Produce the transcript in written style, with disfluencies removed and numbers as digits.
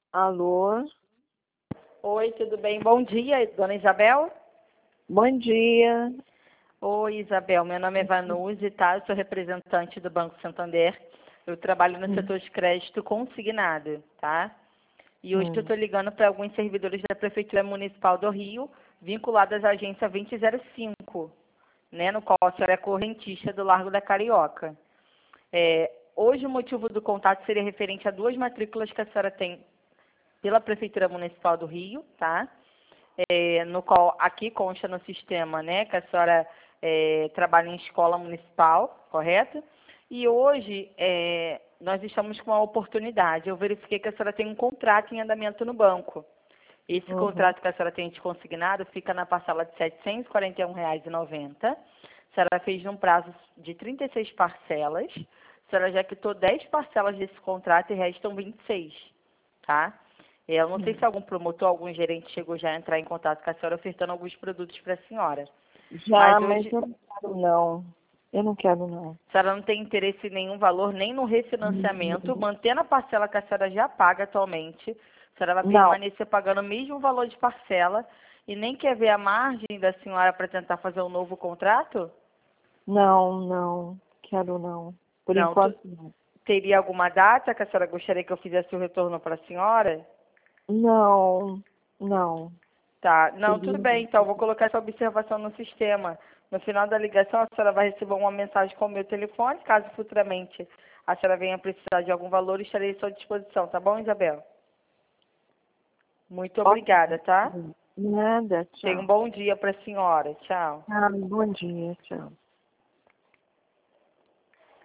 Alô, Oi, tudo bem? Bom dia, dona Isabel. bom dia. Oi, Isabel. Meu nome é Vanuzi, tá? Eu sou representante do Banco Santander. Eu trabalho no Hum, setor de crédito consignado, tá? E hoje eu hum, estou ligando para alguns servidores da Prefeitura Municipal do Rio, vinculados à agência 2005, né? No qual a senhora é correntista do Largo da Carioca. Hoje o motivo do contato seria referente a duas matrículas que a senhora tem pela Prefeitura Municipal do Rio, tá? No qual aqui consta no sistema, né, que a senhora trabalha em escola municipal, correto? E hoje nós estamos com uma oportunidade. Eu verifiquei que a senhora tem um contrato em andamento no banco. Esse uhum. contrato que a senhora tem de consignado fica na parcela de R$ 741,90. A senhora fez num prazo de 36 parcelas. A senhora já quitou 10 parcelas desse contrato e restam 26, tá? Eu não sei se algum promotor, algum gerente chegou já a entrar em contato com a senhora ofertando alguns produtos para a senhora. Já, Mas mas hoje, eu não quero não. Eu não quero não. a senhora não tem interesse em nenhum valor, nem no refinanciamento, mantendo a parcela que a senhora já paga atualmente. A senhora vai Não, permanecer pagando o mesmo valor de parcela e nem quer ver a margem da senhora para tentar fazer um novo contrato? não, quero não. Por Não. enquanto não. Teria alguma data que a senhora gostaria que eu fizesse o retorno para a senhora? Não, não. Tá, não, tudo Seria- bem, então, vou colocar essa observação no sistema. No final da ligação, a senhora vai receber uma mensagem com o meu telefone, caso futuramente a senhora venha precisar de algum valor, estarei à sua disposição, tá bom, Isabel? Muito Ok. obrigada, tá? Nada, Tenha um tchau. bom dia para a senhora. Tchau. Ah, bom dia, tchau.